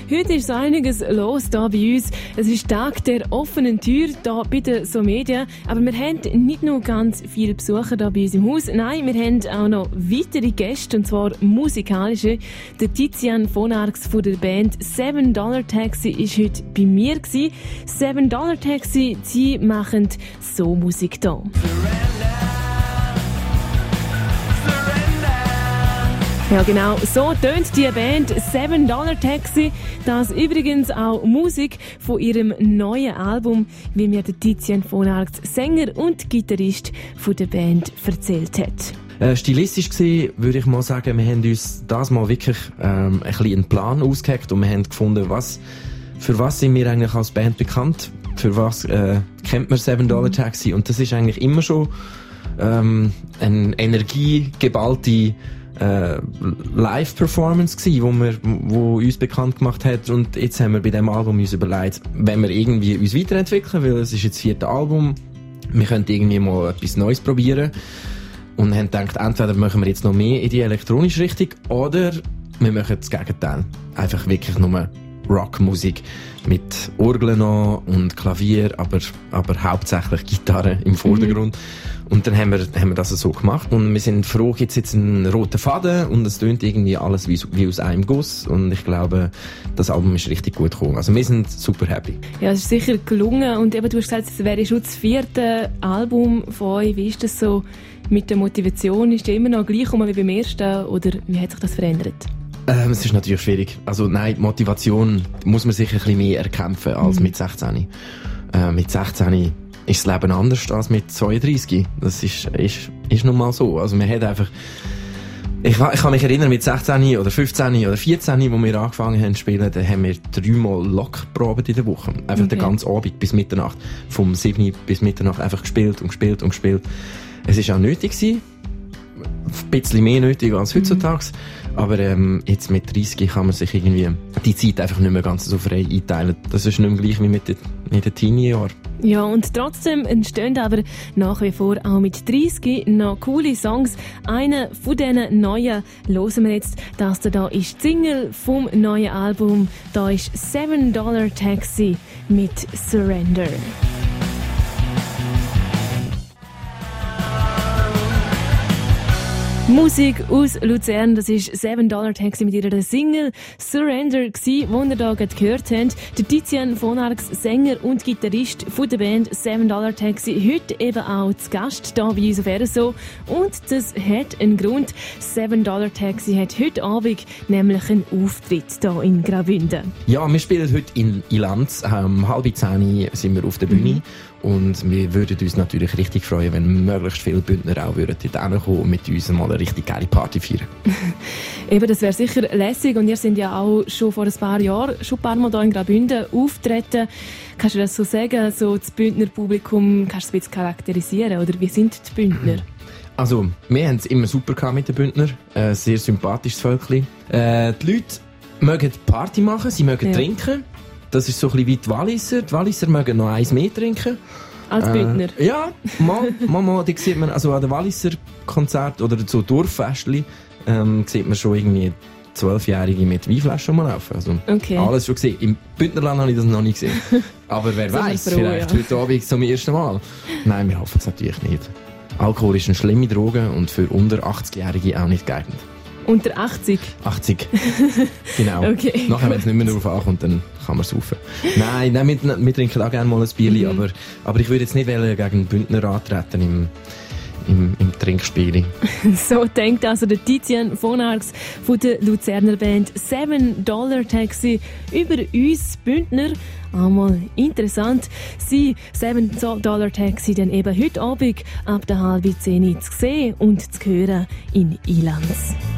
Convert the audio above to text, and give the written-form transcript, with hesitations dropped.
Heute ist so einiges los hier bei uns. Es ist Tag der offenen Tür hier bei den So Medien. Aber wir haben nicht nur ganz viele Besucher hier bei uns im Haus. Nein, wir haben auch noch weitere Gäste, und zwar musikalische. Der Tizian von Arx von der Band $7 Taxi ist heute bei mir gewesen. $7 Taxi, sie machen so Musik hier. Ja genau, so tönt die Band $7 Taxi. Das ist übrigens auch Musik von ihrem neuen Album, wie mir der Tizian von Arx, Sänger und Gitarrist von der Band, erzählt hat. Stilistisch gesehen würde ich mal sagen, wir haben uns das mal wirklich ein bisschen einen Plan ausgeheckt und wir haben gefunden, für was sind wir eigentlich als Band bekannt, für was kennt man $7 Taxi, und das ist eigentlich immer schon eine energiegeballte Live-Performance gsi, wo uns bekannt gemacht hat, und jetzt haben wir bei diesem Album uns überlegt, wenn wir irgendwie uns weiterentwickeln, weil es ist jetzt das 4. Album, wir könnten irgendwie mal etwas Neues probieren und haben gedacht, entweder machen wir jetzt noch mehr in die elektronische Richtung oder wir machen das Gegenteil. Einfach wirklich nur Rockmusik mit Orgeln noch und Klavier, aber hauptsächlich Gitarre im Vordergrund. Und dann haben wir das so gemacht und wir sind froh, gibt's jetzt einen roten Faden und es tönt irgendwie alles wie aus einem Guss, und ich glaube, das Album ist richtig gut gekommen. Also wir sind super happy. Ja, es ist sicher gelungen, und eben, du hast gesagt, es wäre schon das 4. Album von euch. Wie ist das so mit der Motivation? Ist die immer noch gleich wie beim ersten, oder wie hat sich das verändert? Es ist natürlich schwierig. Also nein, die Motivation muss man sich ein bisschen mehr erkämpfen als mit 16. Mit 16 ist das Leben anders als mit 32. Das ist nun mal so. Also man hat einfach... Ich kann mich erinnern, mit 16 oder 15 oder 14, wo wir angefangen haben zu spielen, da haben wir 3-mal locker probiert in der Woche. Einfach den ganzen Abend bis Mitternacht. Vom 7 bis Mitternacht einfach gespielt und gespielt und gespielt. Es war auch nötig gewesen. Ein bisschen mehr nötig als heutzutage. Aber jetzt mit 30 kann man sich irgendwie die Zeit einfach nicht mehr ganz so frei einteilen. Das ist nicht mehr gleich wie mit den Teenie-Jahren. Ja, und trotzdem entstehen aber nach wie vor auch mit 30 noch coole Songs. Einen von diesen neuen hören wir jetzt. Das da ist die Single vom neuen Album. Da ist $7 Taxi mit Surrender. Musik aus Luzern, das ist $7 Taxi mit ihrer Single Surrender gsi, die ihr hier gehört habt. Der Tizian von Arx, Sänger und Gitarrist von der Band $7 Taxi, heute eben auch zu Gast hier bei uns auf RSO. Und das hat einen Grund. $7 Taxi hat heute Abend nämlich einen Auftritt hier in Graubünden. Ja, wir spielen heute in Ilanz. 9:30 sind wir auf der Bühne. Und wir würden uns natürlich richtig freuen, wenn möglichst viele Bündner auch dort hinkommen und mit uns mal eine richtig geile Party feiern. Eben, das wäre sicher lässig. Und ihr seid ja auch schon vor ein paar Jahren schon ein paar Mal hier in Graubünden auftreten. Kannst du das so sagen, so das Bündner Publikum, kannst du es ein bisschen charakterisieren? Oder wie sind die Bündner? Also, wir haben es immer super gehabt mit den Bündner. Sehr sympathisches Völkchen. Die Leute mögen Party machen, sie mögen trinken. Das ist so ein bisschen wie die Walliser. Die Walliser mögen noch eins mehr trinken. Als Bündner? Ja, mal, die sieht man, also an den Walliser Konzert oder so Dorffestli, sieht man schon irgendwie 12-Jährige mit Weinflaschen rumlaufen. Also alles schon gesehen. Im Bündnerland habe ich das noch nicht gesehen. Aber wer weiß, vielleicht heute Abend zum ersten Mal. Nein, wir hoffen es natürlich nicht. Alkohol ist eine schlimme Droge und für unter 80-Jährige auch nicht geeignet. Unter 80? 80. Genau. Okay. Nachher, wenn es nicht mehr darauf ankommt, dann kann man saufen. Nein, wir trinken auch gerne mal ein Bierli, aber ich würde jetzt nicht gegen einen Bündner antreten im Trinkspiel. So denkt also der Tizian von Arx von der Luzerner Band $7 Taxi über uns Bündner. Einmal interessant. Sie $7 Taxi dann eben heute Abend ab der 9:30 zu sehen und zu hören in Ilanz.